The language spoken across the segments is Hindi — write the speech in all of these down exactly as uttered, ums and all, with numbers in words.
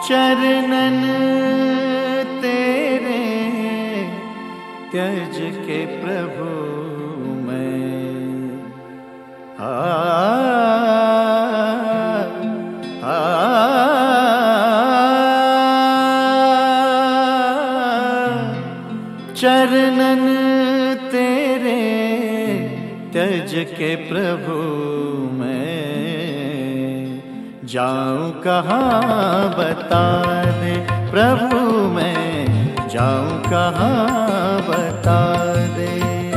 चरणन तेरे त्यज के प्रभु मैं आ, आ, चरणन तेरे त्यज के प्रभु मैं जाऊं कहाँ बता दे प्रभु मैं जाऊं कहाँ बता दे।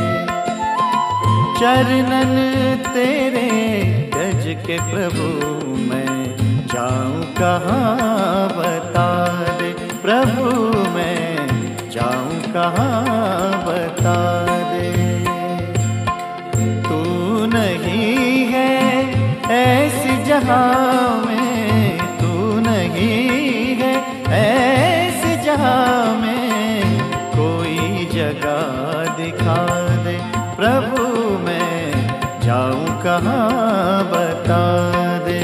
चरणन तेरे त्यज के प्रभु मैं जाऊं कहाँ बता दे प्रभु मैं जाऊं कहाँ बता दे। तू नहीं है ऐसी जहाँ में तू नहीं है ऐसी जहाँ में कोई जगह दिखा दे प्रभु मैं जाऊं कहाँ बता दे।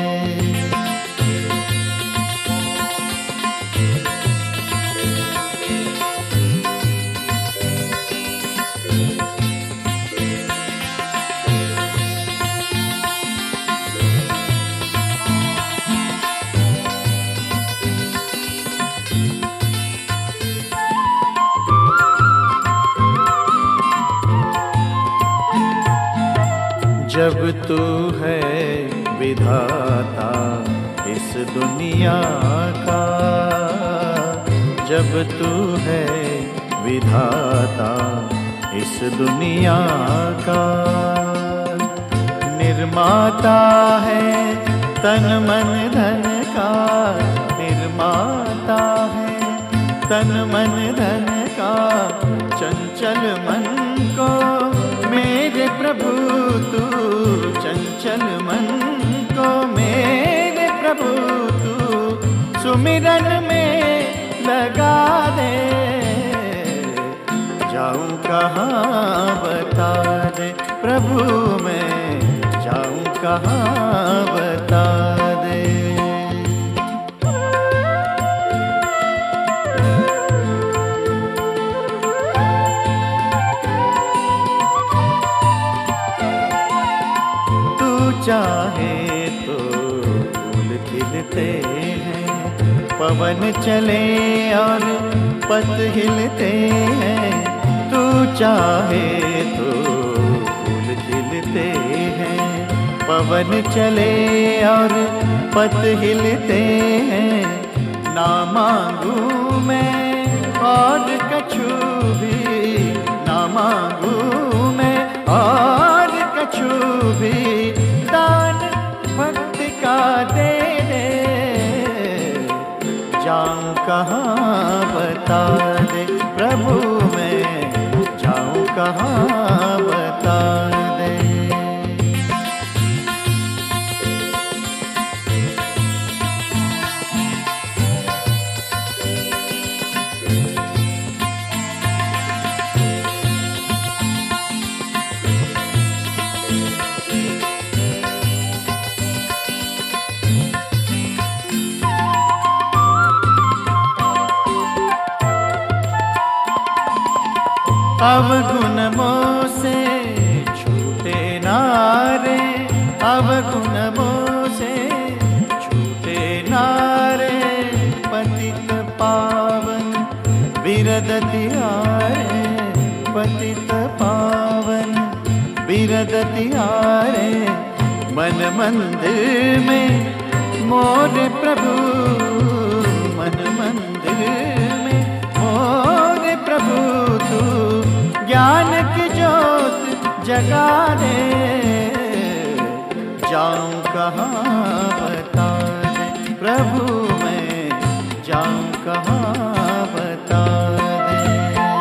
जब तू है विधाता इस दुनिया का, जब तू है विधाता इस दुनिया का, निर्माता है तन मन धन का, निर्माता है तन मन धन का, चंचल मन को मेरे प्रभु तू चंचल मन को मेरे प्रभु तू सुमिरन में लगा दे। जाऊं कहाँ बता दे प्रभु मैं जाऊं कहाँ बता दे। चाहे तो फूल खिलते हैं, पवन चले और पत हिलते हैं। तू चाहे तो फूल खिलते हैं, पवन चले और पत हिलते हैं। ना मांगू मैं और कछु भी, ना मांगू मैं और कछु भी, दान भक्ति का दे दे। जाऊं कहाँ बता दे प्रभु मैं जाऊं कहाँ बता दे। अवगुण मोह से छूटे नारे, अवगुण मोह से छूटे नारे। पतित पावन बिरदति आरे, पतित पावन बिरदति आरे। मन मंदिर में मोर प्रभु, मन मंदिर में मोर प्रभु तू ज्ञान की ज्योत जगा दे। जाऊं कहाँ बता दे प्रभु मैं जाऊं कहाँ बता दे।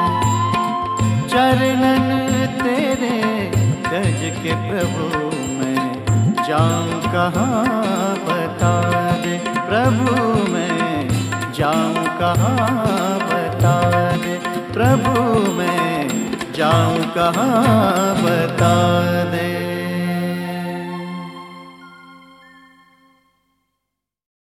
चरणन तेरे त्यज के प्रभु मैं जाऊं कहाँ बता दे प्रभु मैं जाऊं कहाँ बता दे प्रभु मैं जाऊं कहाँ बता दे।